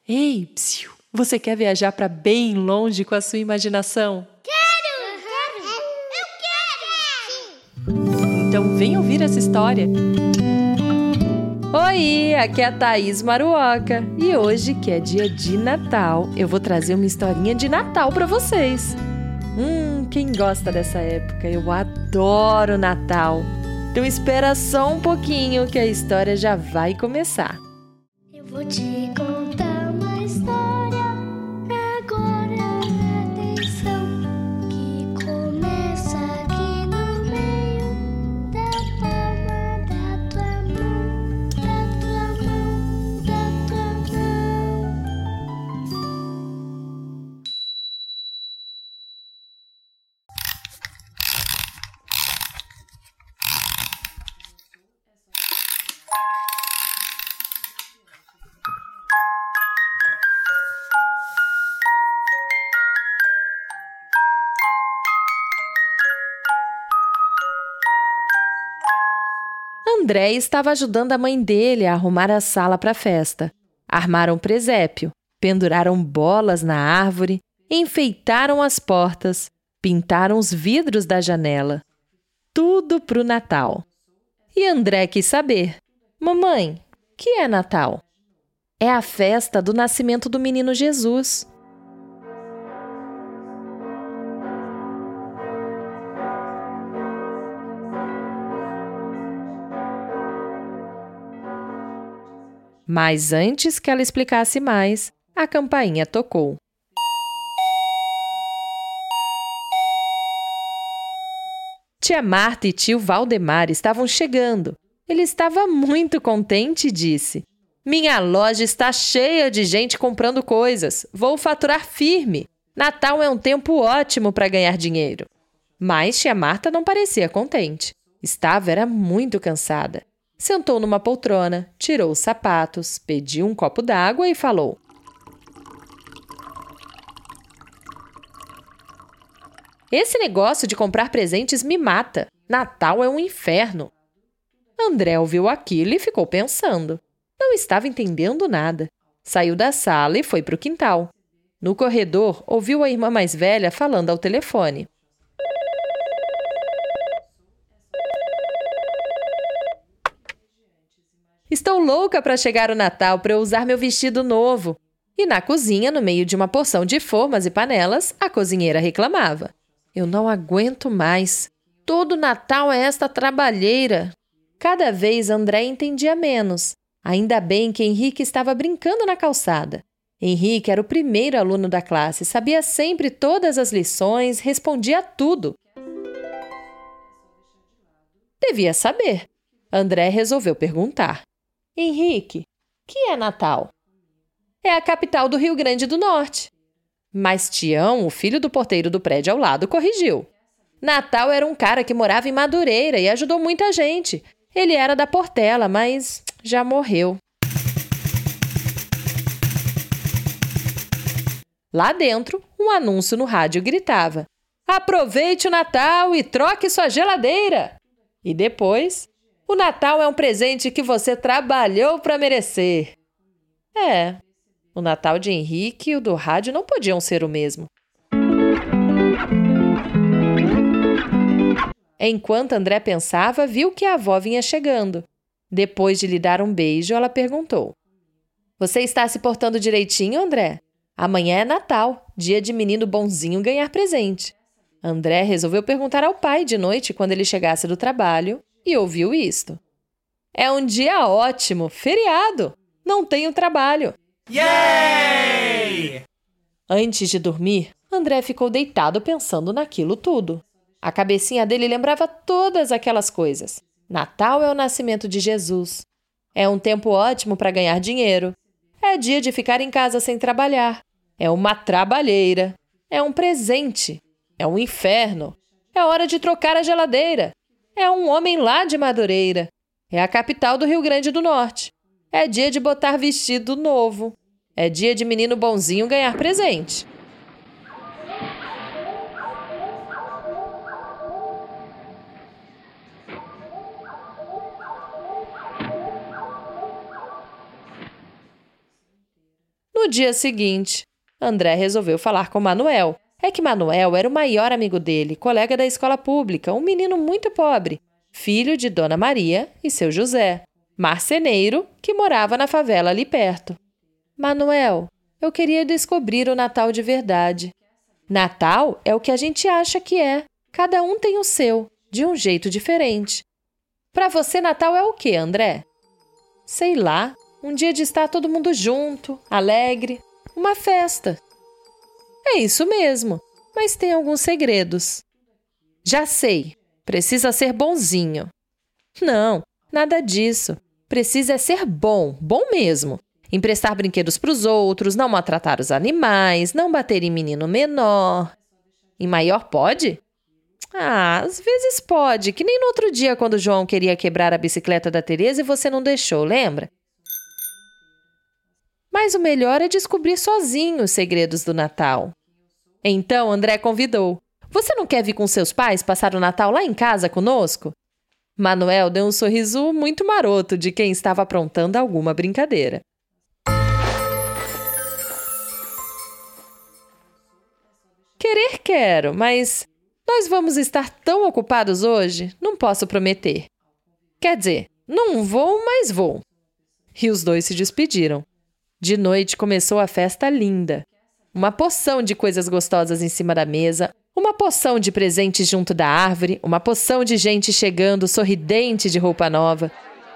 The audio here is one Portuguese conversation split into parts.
Ei, psiu, você quer viajar para bem longe com a sua imaginação? Quero! Eu quero! Então vem ouvir essa história. Oi, aqui é a Thaís Maruoca e hoje, que é dia de Natal, eu vou trazer uma historinha de Natal para vocês. Quem gosta dessa época? Eu adoro Natal. Então espera só um pouquinho que a história já vai começar. Eu vou te contar uma história agora, atenção, que começa aqui no meio da palma da tua mão, da tua mão, da tua mão. André estava ajudando a mãe dele a arrumar a sala para a festa. Armaram presépio, penduraram bolas na árvore, enfeitaram as portas, pintaram os vidros da janela. Tudo para o Natal. E André quis saber: Mamãe, que é Natal? É a festa do nascimento do menino Jesus. Mas antes que ela explicasse mais, a campainha tocou. Tia Marta e tio Valdemar estavam chegando. Ele estava muito contente e disse: Minha loja está cheia de gente comprando coisas. Vou faturar firme. Natal é um tempo ótimo para ganhar dinheiro. Mas tia Marta não parecia contente. Era muito cansada. Sentou numa poltrona, tirou os sapatos, pediu um copo d'água e falou: Esse negócio de comprar presentes me mata. Natal é um inferno. André ouviu aquilo e ficou pensando. Não estava entendendo nada. Saiu da sala e foi para o quintal. No corredor, ouviu a irmã mais velha falando ao telefone. Estou louca para chegar o Natal para eu usar meu vestido novo. E na cozinha, no meio de uma porção de formas e panelas, a cozinheira reclamava. Eu não aguento mais. Todo Natal é esta trabalheira. Cada vez André entendia menos. Ainda bem que Henrique estava brincando na calçada. Henrique era o primeiro aluno da classe, sabia sempre todas as lições, respondia a tudo. Devia saber. André resolveu perguntar. Henrique, que é Natal? É a capital do Rio Grande do Norte. Mas Tião, o filho do porteiro do prédio ao lado, corrigiu. Natal era um cara que morava em Madureira e ajudou muita gente. Ele era da Portela, mas já morreu. Lá dentro, um anúncio no rádio gritava: Aproveite o Natal e troque sua geladeira! E depois: O Natal é um presente que você trabalhou para merecer. O Natal de Henrique e o do rádio não podiam ser o mesmo. Enquanto André pensava, viu que a avó vinha chegando. Depois de lhe dar um beijo, ela perguntou: Você está se portando direitinho, André? Amanhã é Natal, dia de menino bonzinho ganhar presente. André resolveu perguntar ao pai de noite quando ele chegasse do trabalho e ouviu isto. É um dia ótimo, feriado. Não tenho trabalho. Yay! Antes de dormir, André ficou deitado pensando naquilo tudo. A cabecinha dele lembrava todas aquelas coisas. Natal é o nascimento de Jesus. É um tempo ótimo para ganhar dinheiro. É dia de ficar em casa sem trabalhar. É uma trabalheira. É um presente. É um inferno. É hora de trocar a geladeira. É um homem lá de Madureira. É a capital do Rio Grande do Norte. É dia de botar vestido novo. É dia de menino bonzinho ganhar presente. No No dia seguinte, André resolveu falar com Manuel. É que Manuel era o maior amigo dele, colega da escola pública, um menino muito pobre, filho de Dona Maria e seu José, marceneiro que morava na favela ali perto. Manuel, eu queria descobrir o Natal de verdade. Natal é o que a gente acha que é. Cada um tem o seu, de um jeito diferente. Para você, Natal é o quê, André? Sei lá, um dia de estar todo mundo junto, alegre, uma festa. É isso mesmo, mas tem alguns segredos. Já sei, precisa ser bonzinho. Não, nada disso. Precisa ser bom, bom mesmo. Emprestar brinquedos para os outros, não maltratar os animais, não bater em menino menor. Em maior pode? Às vezes pode, que nem no outro dia quando o João queria quebrar a bicicleta da Tereza e você não deixou, lembra? Mas o melhor é descobrir sozinho os segredos do Natal. Então André convidou. Você não quer vir com seus pais passar o Natal lá em casa conosco? Manuel deu um sorriso muito maroto de quem estava aprontando alguma brincadeira. Querer quero, mas nós vamos estar tão ocupados hoje, não posso prometer. Quer dizer, não vou, mas vou. E os dois se despediram. De noite começou a festa linda. Uma porção de coisas gostosas em cima da mesa, uma porção de presentes junto da árvore, uma porção de gente chegando sorridente de roupa nova.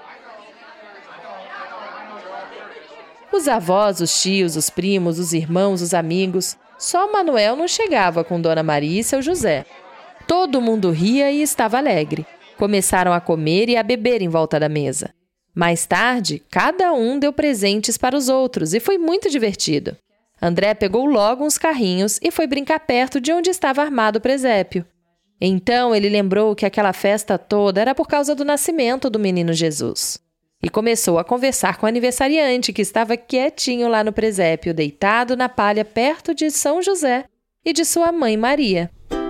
Os avós, os tios, os primos, os irmãos, os amigos. Só Manuel não chegava com Dona Maria e seu José. Todo mundo ria e estava alegre. Começaram a comer e a beber em volta da mesa. Mais tarde, cada um deu presentes para os outros e foi muito divertido. André pegou logo uns carrinhos e foi brincar perto de onde estava armado o presépio. Então ele lembrou que aquela festa toda era por causa do nascimento do menino Jesus. E começou a conversar com o aniversariante que estava quietinho lá no presépio, deitado na palha perto de São José e de sua mãe Maria.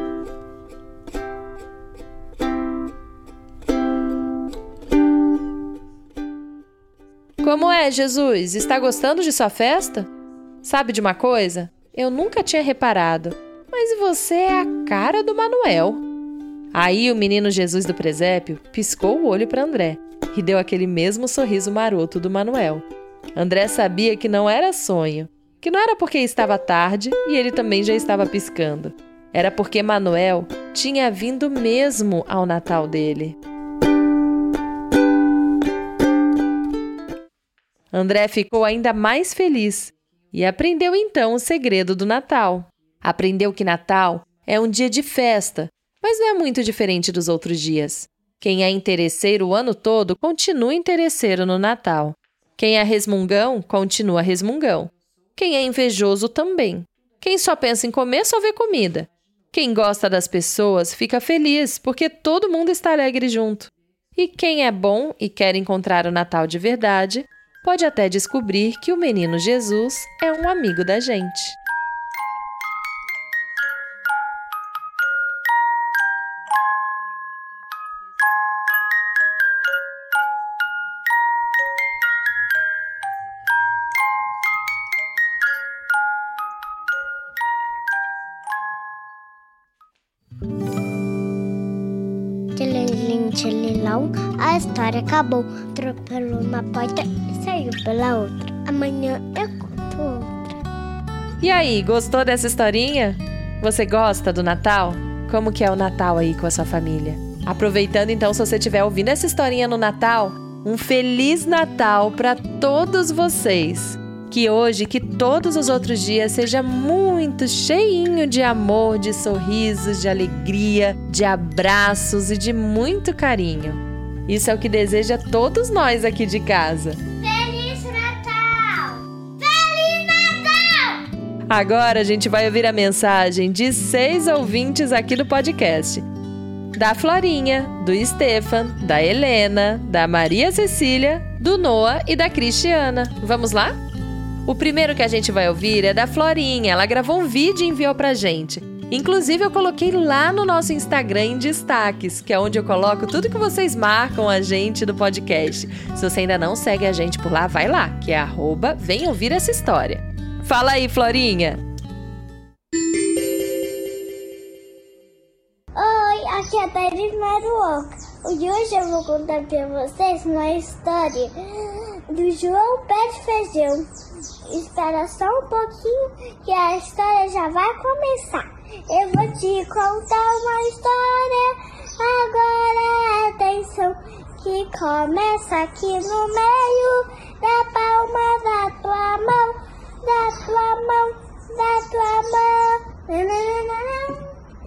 Como é, Jesus? Está gostando de sua festa? Sabe de uma coisa? Eu nunca tinha reparado, mas você é a cara do Manuel. Aí o menino Jesus do presépio piscou o olho para André e deu aquele mesmo sorriso maroto do Manuel. André sabia que não era sonho, que não era porque estava tarde e ele também já estava piscando. Era porque Manuel tinha vindo mesmo ao Natal dele. André ficou ainda mais feliz e aprendeu então o segredo do Natal. Aprendeu que Natal é um dia de festa, mas não é muito diferente dos outros dias. Quem é interesseiro o ano todo continua interesseiro no Natal. Quem é resmungão continua resmungão. Quem é invejoso também. Quem só pensa em comer só vê comida. Quem gosta das pessoas fica feliz porque todo mundo está alegre junto. E quem é bom e quer encontrar o Natal de verdade pode até descobrir que o menino Jesus é um amigo da gente. Tchililão, a história acabou. Atropelou uma porta e saiu pela outra. Amanhã eu conto outra. E aí, gostou dessa historinha? Você gosta do Natal? Como que é o Natal aí com a sua família? Aproveitando então, se você estiver ouvindo essa historinha no Natal, um Feliz Natal para todos vocês! Que hoje, que todos os outros dias seja muito cheinho de amor, de sorrisos, de alegria, de abraços e de muito carinho. Isso é o que deseja todos nós aqui de casa. Feliz Natal! Feliz Natal! Agora a gente vai ouvir a mensagem de 6 ouvintes aqui do podcast. Da Florinha, do Stefan, da Helena, da Maria Cecília, do Noah e da Cristiana. Vamos lá? O primeiro que a gente vai ouvir é da Florinha. Ela gravou um vídeo e enviou pra gente. Inclusive, eu coloquei lá no nosso Instagram em destaques, que é onde eu coloco tudo que vocês marcam a gente do podcast. Se você ainda não segue a gente por lá, vai lá, que é @vem ouvir essa história. Fala aí, Florinha. Oi, aqui é a Thaís Maruoca. Hoje eu vou contar pra vocês uma história do João Pé de Feijão. Espera só um pouquinho que a história já vai começar. Eu vou te contar uma história, agora atenção, que começa aqui no meio da palma da tua mão, da tua mão, da tua mão.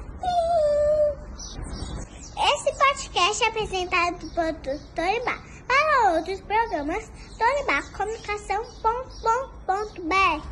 Esse podcast é apresentado por Toribá. Para outros programas, toribacomunicação.com.br.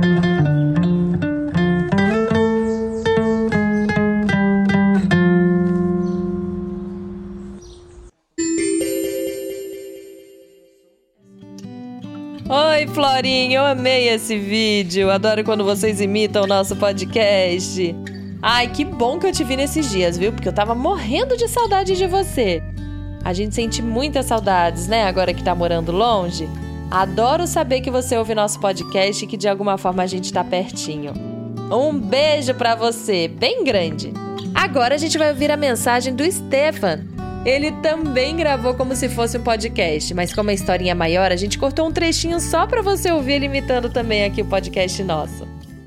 Oi, Florinha, eu amei esse vídeo. Adoro quando vocês imitam o nosso podcast. Ai, que bom que eu te vi nesses dias, viu? Porque eu tava morrendo de saudade de você. A gente sente muitas saudades, né? Agora que tá morando longe. Adoro saber que você ouve nosso podcast e que de alguma forma a gente tá pertinho. Um beijo pra você, bem grande. Agora a gente vai ouvir a mensagem do Stefan. Ele também gravou como se fosse um podcast, mas como a historinha é maior, a gente cortou um trechinho só pra você ouvir ele imitando também aqui o podcast nosso.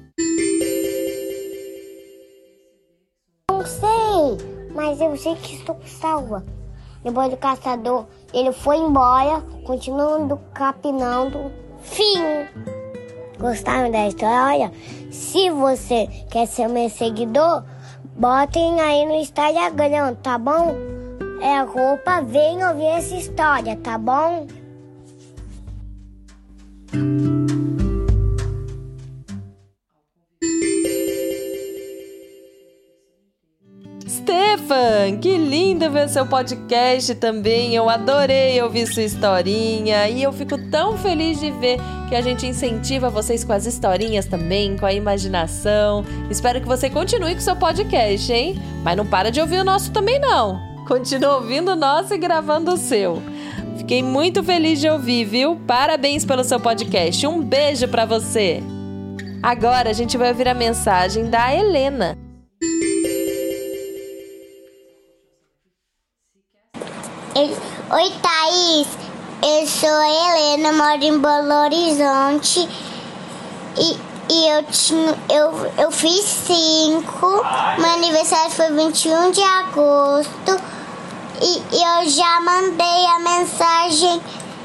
Não sei, mas eu sei que estou salva. Depois do caçador, ele foi embora, continuando capinando. Fim! Gostaram da história? Se você quer ser meu seguidor, botem aí no Instagram, tá bom? É roupa, vem ouvir essa história, tá bom? Stefan, que lindo ver seu podcast também. Eu adorei ouvir sua historinha e eu fico tão feliz de ver que a gente incentiva vocês com as historinhas também, com a imaginação. Espero que você continue com seu podcast, hein? Mas não para de ouvir o nosso também, não. Continua ouvindo o nosso e gravando o seu. Fiquei muito feliz de ouvir, viu? Parabéns pelo seu podcast. Um beijo pra você. Agora a gente vai ouvir a mensagem da Helena. Oi, Thaís. Eu sou a Helena, moro em Belo Horizonte. Eu fiz 5. Meu aniversário foi 21 de agosto. E eu já mandei a mensagem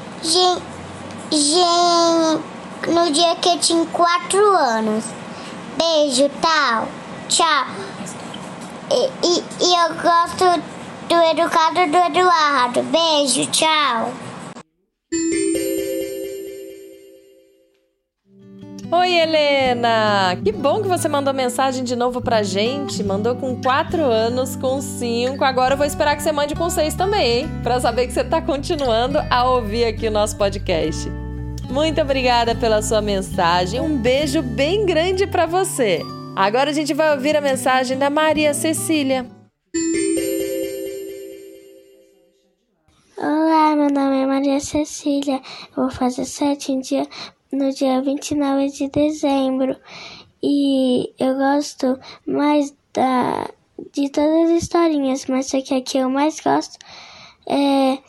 no dia que eu tinha 4 anos. Beijo, tal. Tchau. E eu gosto do Educado do Eduardo. Beijo, tchau. Oi, Helena! Que bom que você mandou mensagem de novo pra gente. Mandou com 4 anos, com 5. Agora eu vou esperar que você mande com 6 também, hein? Pra saber que você tá continuando a ouvir aqui o nosso podcast. Muito obrigada pela sua mensagem. Um beijo bem grande pra você. Agora a gente vai ouvir a mensagem da Maria Cecília. Olá, meu nome é Maria Cecília. Eu vou fazer 7 no dia 29 de dezembro. E eu gosto mais de todas as historinhas, mas só que a que eu mais gosto é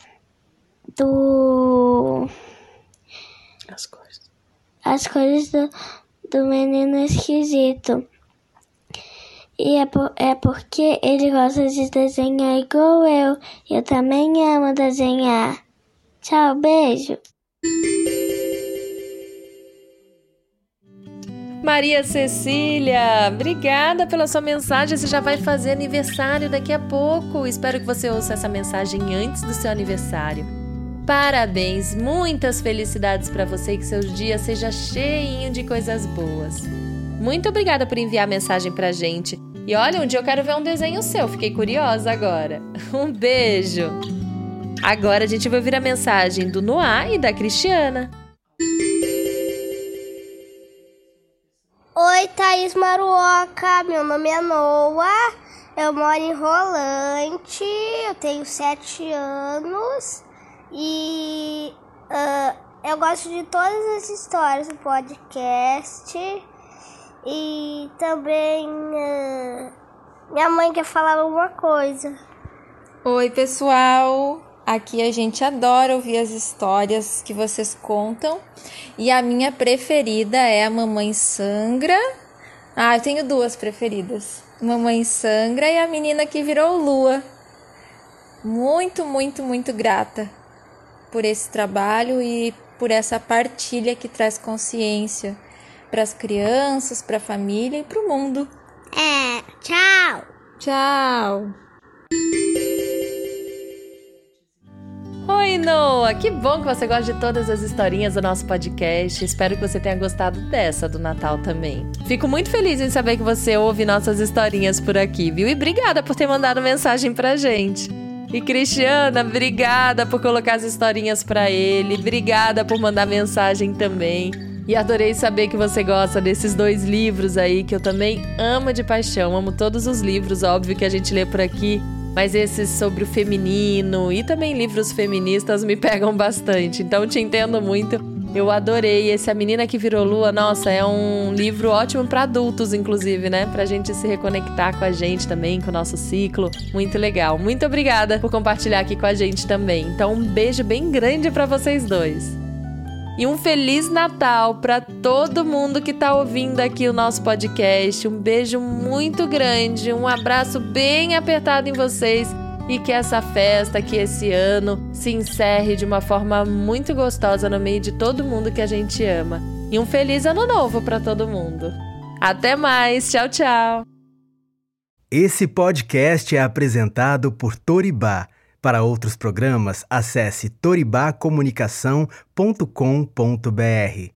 As cores do menino esquisito. E é porque ele gosta de desenhar igual eu. Eu também amo desenhar. Tchau, beijo. Maria Cecília, obrigada pela sua mensagem. Você já vai fazer aniversário daqui a pouco. Espero que você ouça essa mensagem antes do seu aniversário. Parabéns, muitas felicidades para você e que seu dia seja cheinho de coisas boas. Muito obrigada por enviar a mensagem pra gente. E olha, um dia eu quero ver um desenho seu, fiquei curiosa agora. Um beijo! Agora a gente vai ouvir a mensagem do Noah e da Cristiana. Oi, Thaís Maruoca, meu nome é Noah, eu moro em Rolante, eu tenho 7 anos e Eu gosto de todas as histórias do podcast. E também minha mãe quer falar alguma coisa. Oi, pessoal! Aqui a gente adora ouvir as histórias que vocês contam. E a minha preferida é a Mamãe Sangra. Eu tenho duas preferidas. Mamãe Sangra e a Menina que Virou Lua. Muito, muito, muito grata por esse trabalho e por essa partilha que traz consciência para as crianças, para a família e para o mundo. Tchau! Tchau! Oi, Noah! Que bom que você gosta de todas as historinhas do nosso podcast. Espero que você tenha gostado dessa do Natal também. Fico muito feliz em saber que você ouve nossas historinhas por aqui, viu? E obrigada por ter mandado mensagem pra gente. E Cristiana, obrigada por colocar as historinhas pra ele. Obrigada por mandar mensagem também. E adorei saber que você gosta desses 2 livros aí, que eu também amo de paixão. Amo todos os livros, óbvio, que a gente lê por aqui. Mas esses sobre o feminino e também livros feministas me pegam bastante. Então te entendo muito. Eu adorei. Esse A Menina que Virou Lua, nossa, é um livro ótimo para adultos, inclusive, né? Pra gente se reconectar com a gente também, com o nosso ciclo. Muito legal. Muito obrigada por compartilhar aqui com a gente também. Então um beijo bem grande para vocês dois. E um Feliz Natal para todo mundo que tá ouvindo aqui o nosso podcast. Um beijo muito grande, um abraço bem apertado em vocês e que essa festa, que esse ano se encerre de uma forma muito gostosa no meio de todo mundo que a gente ama. E um Feliz Ano Novo para todo mundo. Até mais, tchau, tchau! Esse podcast é apresentado por Toribá. Para outros programas, acesse toribacomunicação.com.br.